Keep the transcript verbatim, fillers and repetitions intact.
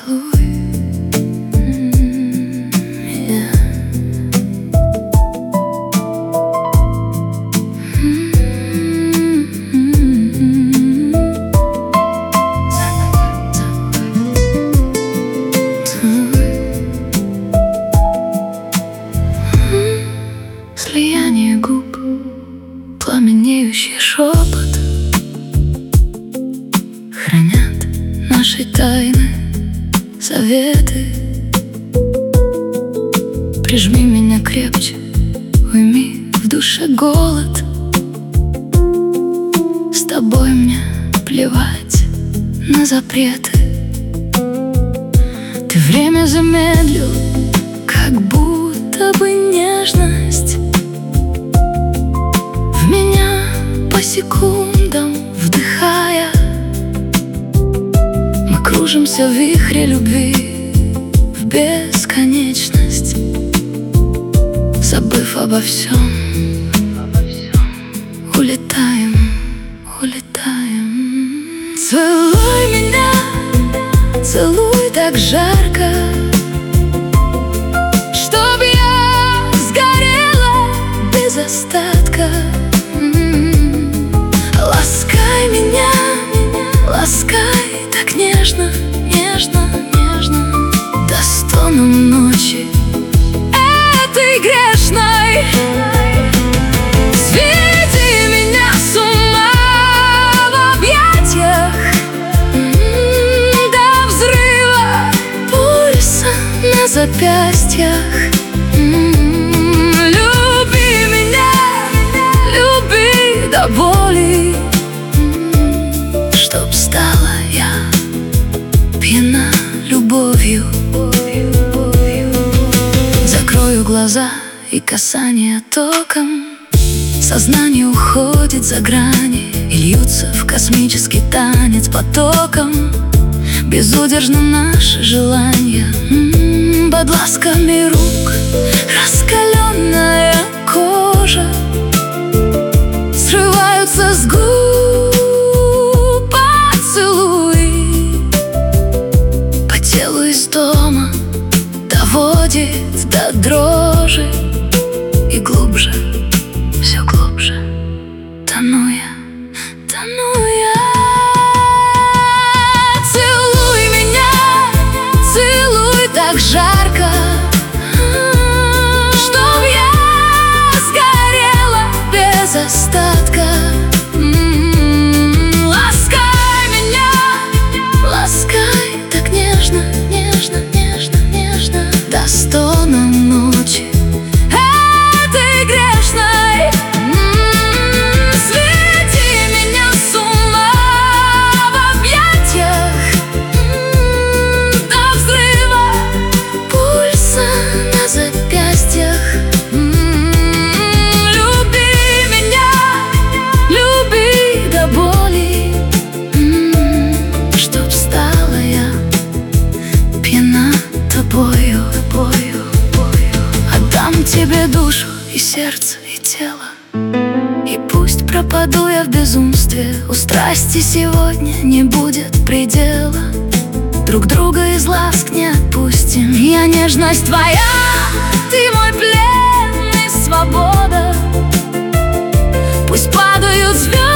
Поцелуй. Слияние губ, пламенеющий шепот хранят наши тайны, советы. Прижми меня крепче, уйми в душе голод. С тобой мне плевать на запреты. Ты время замедлил, как будто бы нежность в меня по секундам вдыхая. Мы кружимся в вихре любви в бесконечность, забыв обо всем, улетаем, улетаем. Целуй меня, целуй так жарко, чтоб я сгорела без остатка. Ласкай меня, ласкай так нежно, нежно, нежно, до стоном ночи этой грешной. Сведи меня с ума в объятиях, до взрыва пульса на запястьях. Люби меня, люби до боли, чтоб стала я пьяна любовью. Закрою глаза, и касание током сознание уходит за грани и льются в космический танец потоком. Безудержно наши желания, м-м, под ласками рук раскаленная кожа. Срываются с губ поцелуи, по телу из дома доводит до дрожи. И глубже, все глубже тону я, тону я. Целуй меня, целуй так жарко, чтоб я сгорела без остатка. М-м-м. Ласкай меня, ласкай так нежно, нежно, нежно, нежно, до стона ночи этой грешной. М-м-м. Сведи меня с ума в объятиях, м-м, до взрыва пульса на запястьях. М-м-м. Люби меня, люби до боли, м-м, чтоб стала я пьяна тобою, тобою, тобою. Отдам тебе душу и сердце, и тело, и пусть пропаду я в безумстве. У страсти сегодня не будет предела. Друг друга из ласк не отпустим. Я нежность твоя, ты мой плен и свобода. Пусть падают звезды